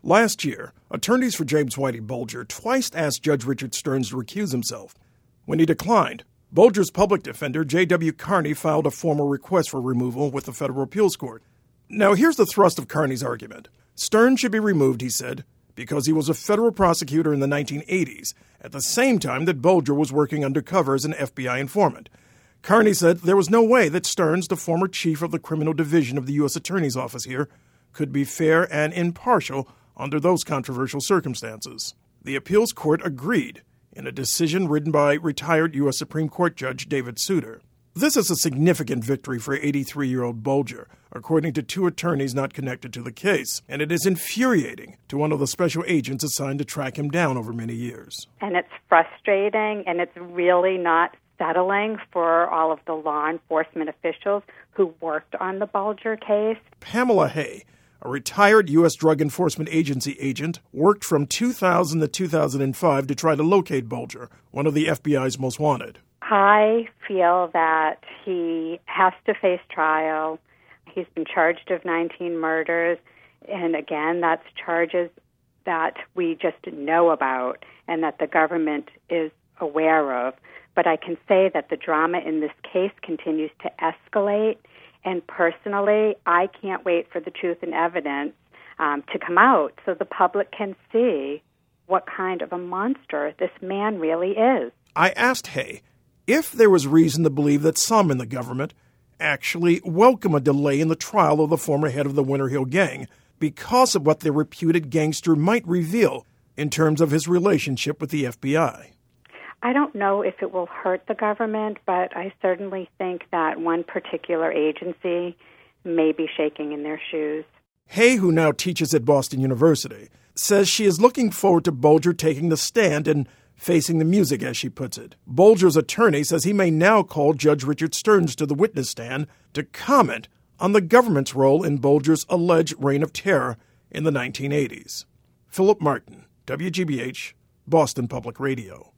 Last year, attorneys for James Whitey Bulger twice asked Judge Richard Stearns to recuse himself. When he declined, Bulger's public defender, J.W. Carney, filed a formal request for removal with the Federal Appeals Court. Now, here's the thrust of Carney's argument. Stearns should be removed, he said, because he was a federal prosecutor in the 1980s, at the same time that Bulger was working undercover as an FBI informant. Carney said there was no way that Stearns, the former chief of the criminal division of the U.S. Attorney's Office here, could be fair and impartial under those controversial circumstances. The appeals court agreed in a decision written by retired U.S. Supreme Court Judge David Souter. This is a significant victory for 83-year-old Bulger, according to two attorneys not connected to the case, and it is infuriating to one of the special agents assigned to track him down over many years. And it's frustrating, and it's really not settling for all of the law enforcement officials who worked on the Bulger case. Pamela Hay, a retired U.S. Drug Enforcement Agency agent, worked from 2000 to 2005 to try to locate Bulger, one of the FBI's most wanted. I feel that he has to face trial. He's been charged of 19 murders, and again, that's charges that we just know about and that the government is aware of. But I can say that the drama in this case continues to escalate, and personally, I can't wait for the truth and evidence to come out so the public can see what kind of a monster this man really is. I asked Hay if there was reason to believe that some in the government actually welcome a delay in the trial of the former head of the Winter Hill Gang because of what their reputed gangster might reveal in terms of his relationship with the FBI. I don't know if it will hurt the government, but I certainly think that one particular agency may be shaking in their shoes. Hay, who now teaches at Boston University, says she is looking forward to Bulger taking the stand and facing the music, as she puts it. Bulger's attorney says he may now call Judge Richard Stearns to the witness stand to comment on the government's role in Bulger's alleged reign of terror in the 1980s. Philip Martin, WGBH, Boston Public Radio.